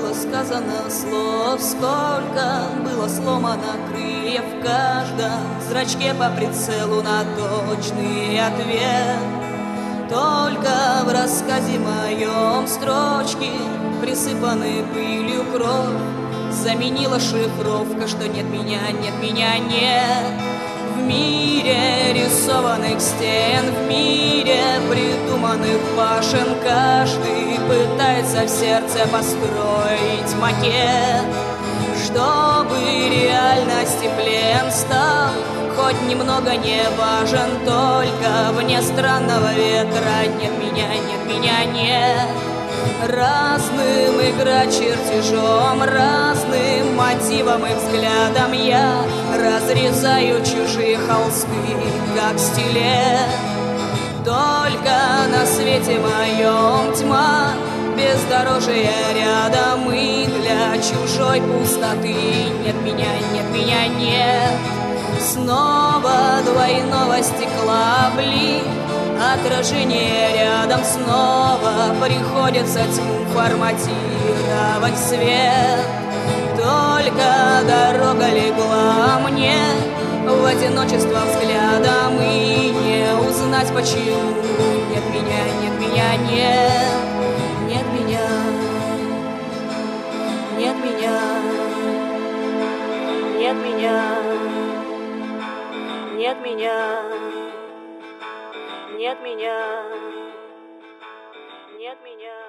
было сказано слов, сколько было сломано крыльев в каждом зрачке по прицелу на точный ответ. Только в рассказе моем строчки присыпаны пылью кровь заменила шифровка, что нет меня, нет. В мире рисованных стен, в мире придуманных башен, каждый пытается в сердце построить макет, чтобы реальности плен стал хоть немного не важен. Только вне странного ветра нет меня, нет. Разным играть чертежом, разным мотивом и взглядом я разрезаю чужие холсты, как стилет. Только на свете моем тьма, бездорожье рядом, и для чужой пустоты нет меня, нет. Снова двойного стекла блик, отражение рядом, снова приходится тьму форматировать в свет. Только дорога легла мне в одиночество взглядом, и не узнать почему нет меня, нет. Нет меня, нет меня, нет меня, нет меня, нет меня, нет меня.